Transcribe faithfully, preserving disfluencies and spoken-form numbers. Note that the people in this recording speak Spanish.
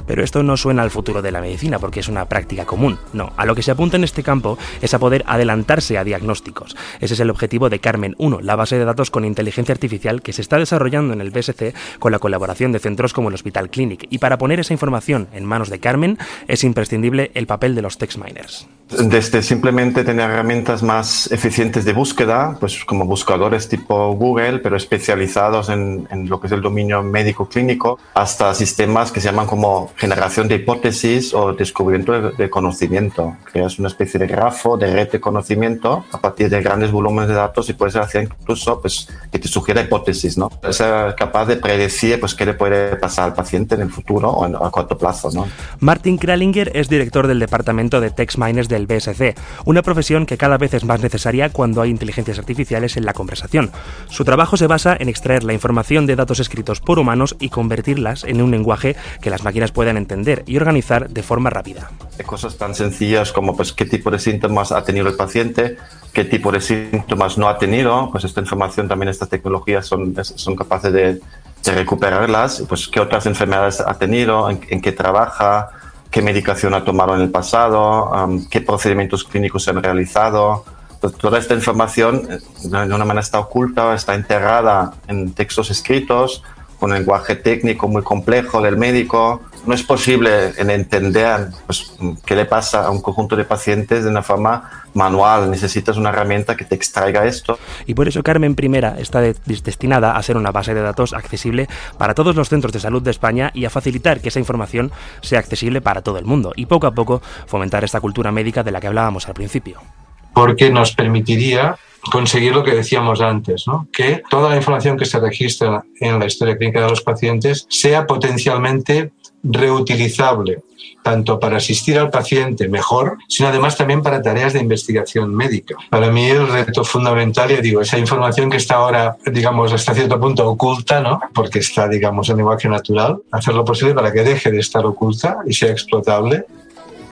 Pero esto no suena al futuro de la medicina porque es una práctica común. No, a lo que se apunta en este campo es a poder adelantarse a diagnósticos. Ese es el objetivo de Carmen uno, la base de datos con inteligencia artificial que se está desarrollando en el B S C con la colaboración de centros como el Hospital Clínic. Y para poner esa información en manos de Carmen es imprescindible el papel de los text miners. Desde simplemente tener herramientas más eficientes de búsqueda, pues como buscadores tipo Google, pero especializados en, en lo que es el dominio médico-clínico, hasta sistemas que se llaman como generación de hipótesis o descubrimiento de, de conocimiento, que es una especie de grafo, de red de conocimiento a partir de grandes volúmenes de datos y puede ser hacer incluso pues, que te sugiera hipótesis, ¿no? Es capaz de predecir pues, qué le puede pasar al paciente en el futuro o en, a corto plazo, ¿no? Martin Kralinger es director del departamento de text miners del B S C, una profesión que cada vez es más necesaria cuando hay inteligencias artificiales en la conversación. Su trabajo se basa en extraer la información de datos escritos por humanos y convertirlas en un lenguaje que las máquinas puedan entender y organizar de forma rápida. Cosas tan sencillas como pues, qué tipo de síntomas ha tenido el paciente, qué tipo de síntomas no ha tenido, pues esta información también, estas tecnologías son, son capaces de, de recuperarlas, pues qué otras enfermedades ha tenido, en, en qué trabaja, qué medicación ha tomado en el pasado, um, qué procedimientos clínicos se han realizado. Entonces, toda esta información de una manera está oculta, está enterrada en textos escritos, con un lenguaje técnico muy complejo del médico. No es posible en entender pues, qué le pasa a un conjunto de pacientes de una forma manual. Necesitas una herramienta que te extraiga esto. Y por eso Carmen Primera está de- destinada a ser una base de datos accesible para todos los centros de salud de España y a facilitar que esa información sea accesible para todo el mundo y poco a poco fomentar esta cultura médica de la que hablábamos al principio. Porque nos permitiría conseguir lo que decíamos antes, ¿no? Que toda la información que se registra en la historia clínica de los pacientes sea potencialmente reutilizable, tanto para asistir al paciente mejor, sino además también para tareas de investigación médica. Para mí el reto fundamental, ya digo, esa información que está ahora, digamos, hasta cierto punto oculta, ¿no? Porque está, digamos, en lenguaje natural, hacer lo posible para que deje de estar oculta y sea explotable